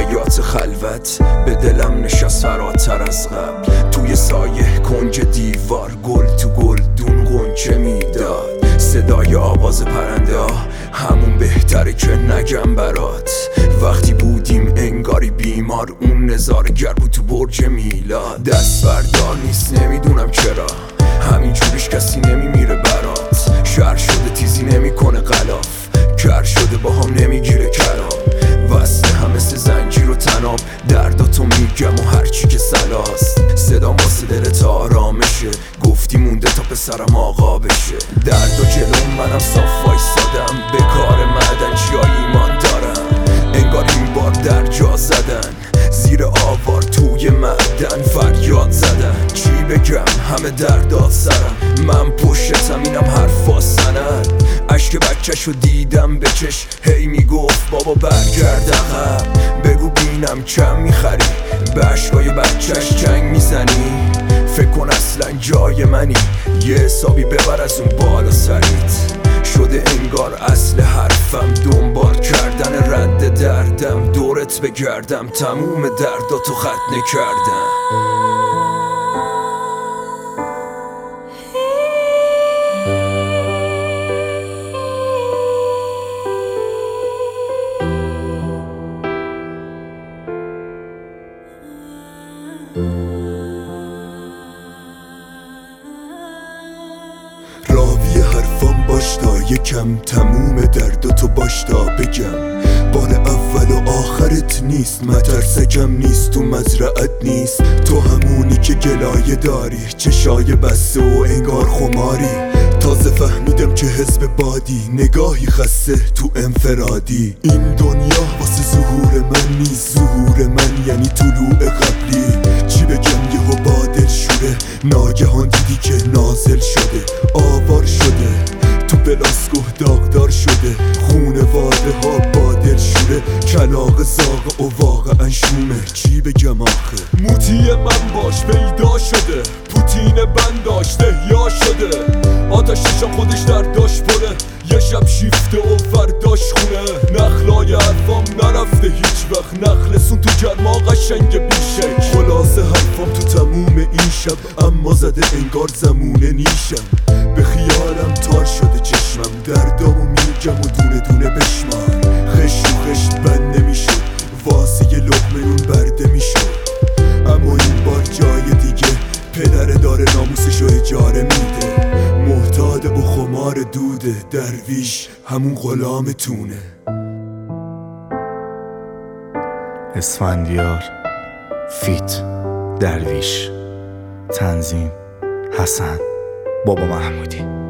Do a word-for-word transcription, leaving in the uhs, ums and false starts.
حیات خلوت به دلم نشست فراتر از قبل. توی سایه کنج دیوار گل تو گل دون غنچه میداد. صدای آواز پرنده ها همون بهتره که نگم برات. وقتی بودیم انگاری بیمار اون نظاره‌گر بود تو برج میلاد. دست بردار نیست نمیدونم چرا همینجوریش کسی نمیمیره برات. شر شده تیزی نمیکنه غلاف، کر شده با هم نمیگیره کلام. وصله هم مثل زنجیر و تناب درداتو میگم و هرچی که سلاست. صدام واسه دلت آرامشه، گفتی مونده تا پسرم آقا بشه. درد و جلوم منم صاف وایسادم، به کار معدن جای ایمان دارم. انگار این بار در جا زدن، زیر آوار توی معدن فریاد زدن. چی بگم همه دردات سرم، من پشتم اینم حرفا سند. عشق بچه‌شو دیدم به چش، هی میگفت بابا برگرد عقب. بگو بینم کم میخری، به عشقای بچه‌ش جنگ میزنی. فکر کن اصلا جای منی، یه حسابی ببر از اون بالا سریت. شده انگار اصل حرفم دنبال کردن رد دردم. دورت بگردم تموم درداتو ختنه کردم. راوی حرفام باش تا یکم تموم درداتو باش تا بگم. بار اول و آخرت نیست، مترسکم نیست تو مزرعت نیست. تو همونی که گلایه داری، چشای بسته و انگار خماری. تازه فهمیدم که حزب بادی، نگاهی خسته تو انفرادی. این دنیا واسه ظهور من نیست، ظهور من یعنی طلوع قبلی. چی بگم یهو با دل شوره، ناگهان دیدی که نازل شده. آوار شده تو بلاسکوه داغدار شده، خونواده ها با دل شوره. کلاغ زاغ و واقعا شومه، چی بگم آخه. موتی من باش پیدا شده، پوتین بنداش دهیا شده. آتششم خودش در داشت پره، یه شب شیفته و فرداش خونه. نخلای حرفام نرفته هیچ وقت، نخلسون تو گرما قشنگ بیشک. خلاصه حرفام تو تموم این شب، اما زده انگار زمونه نیشم. به خیالم تار شده چشمم، دردامو میگم و دونه دونه بشمار. خشت و خشت بند نمیشه، واسه یه لقمه نون برده میشه. اما این بار جای دیگه، پدر داره ناموسشو اجاره میده. محتاط و خمار دوده، درویش همون غلامتونه. اسفندیار فیت درویش، تنظیم حسن بابا محمودی.